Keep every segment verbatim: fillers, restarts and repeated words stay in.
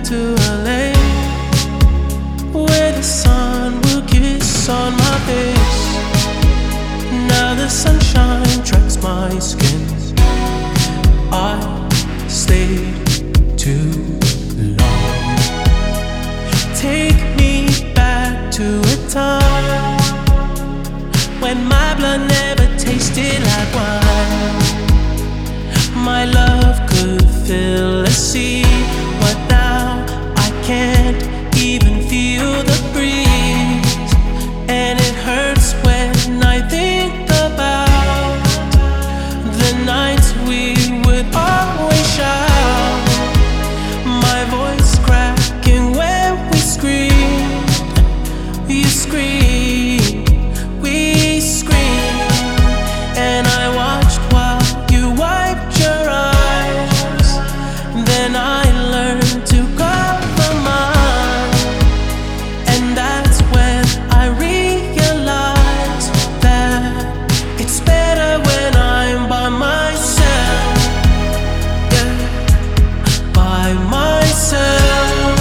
back to L A, where the sun will kiss on my face. Now the sunshine tracks my skin. I stayed too long. Take me back to a time when my blood never tasted like wine. My love could fill a sea, but now I can't even feel the breeze. And it hurts when I think about the nights we would always shout, my voice cracking when we scream. You scream, we scream, and I watched while you wiped your eyes. Then I learned to cover mine, and that's when I realized that it's better when I'm by myself, yeah, by myself,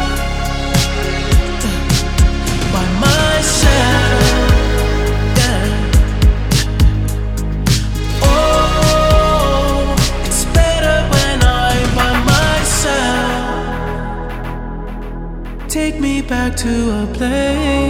by myself, yeah. Oh, it's better when I'm by myself. Take me back to a place